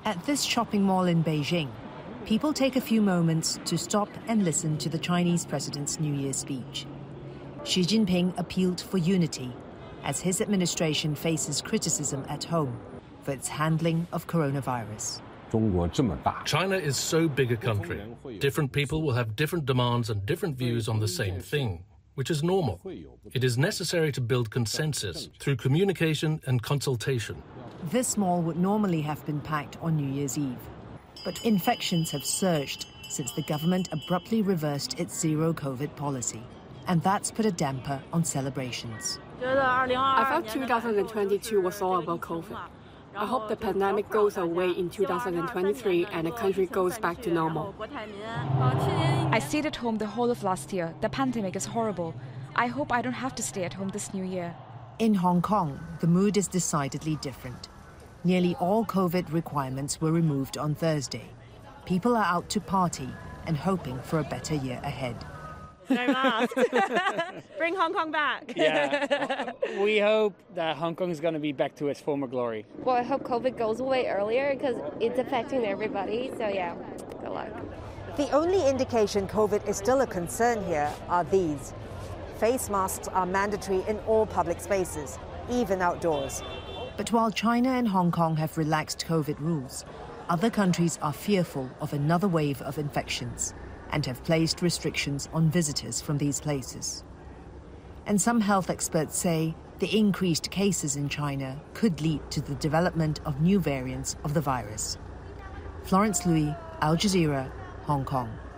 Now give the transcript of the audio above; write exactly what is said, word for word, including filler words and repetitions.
At this shopping mall in Beijing, people take a few moments to stop and listen to the Chinese president's New Year speech. Xi Jinping appealed for unity as his administration faces criticism at home for its handling of coronavirus. China is so big a country. Different people will have different demands and different views on the same thing, which is normal. It is necessary to build consensus through communication and consultation. This mall would normally have been packed on New Year's Eve, but infections have surged since the government abruptly reversed its zero-COVID policy, and that's put a damper on celebrations. I felt two thousand twenty-two was all about COVID. I hope the pandemic goes away in two thousand twenty-three and the country goes back to normal. I stayed at home the whole of last year. The pandemic is horrible. I hope I don't have to stay at home this new year. In Hong Kong, the mood is decidedly different. Nearly all COVID requirements were removed on Thursday. People are out to party and hoping for a better year ahead. No masks. Bring Hong Kong back. Yeah. We hope that Hong Kong is going to be back to its former glory. Well, I hope COVID goes away earlier because it's affecting everybody. So, yeah, good luck. The only indication COVID is still a concern here are these. Face masks are mandatory in all public spaces, even outdoors. But while China and Hong Kong have relaxed COVID rules, other countries are fearful of another wave of infections and have placed restrictions on visitors from these places. And some health experts say the increased cases in China could lead to the development of new variants of the virus. Florence Louis, Al Jazeera, Hong Kong.